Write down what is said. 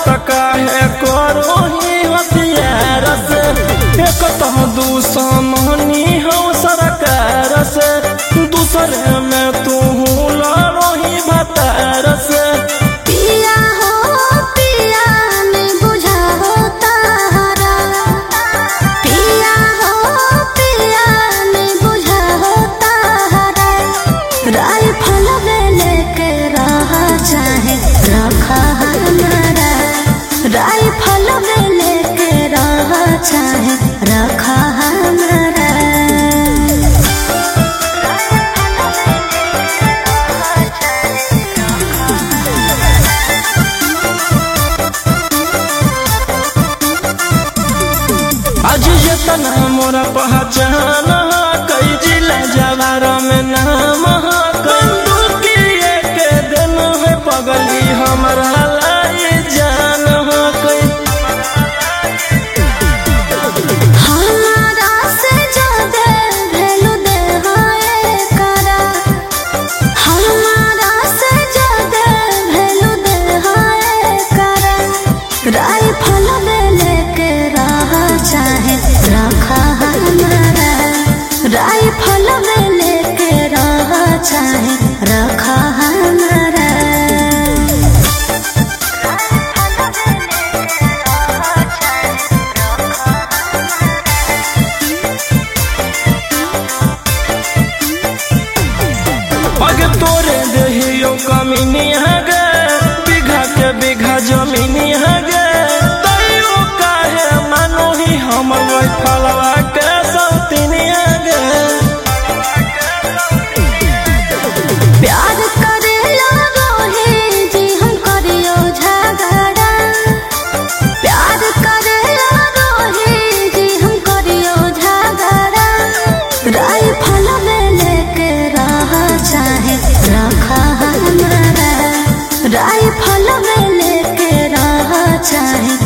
त काहे करो ही हथियार से एक तो दुश्मनी हो सरकार से दूसरे में तू लड़ो ही भतार से। पिया हो पिया ने बुझा हो तारा, पिया हो पिया ने बुझा हो तारा। राइफल लेके रहा चाहे रखा हमारा, राइफल लेके रहा चाहे रखा हमारा। आज जतना मोरा पहचान कई जिला जवार में नाम कंदुकिए के दिन है पगली हमारा लाई जान कई। हमारा से ज्यादा भेलू दे हाय करा, हमारा से ज्यादा भेलू दे हाय करा। राइफल लेके रहा चाहे रखा हमारा, राइफल लेके रहा चाहे रखा हमारा। अगे तोरे देहियो कमीनी हगे बीघा के बीघा जमीनी हगे तैयो काहे मानो ही हम फलवा के सौतीनी हगे। प्यार करेला रोहे जी हम करियो झगड़ा, प्यार करेला रोहे जी हम करियो झगड़ा। राइफल लेके रहा चाहे रखा हमारा, राइफल लेके रहा चाहे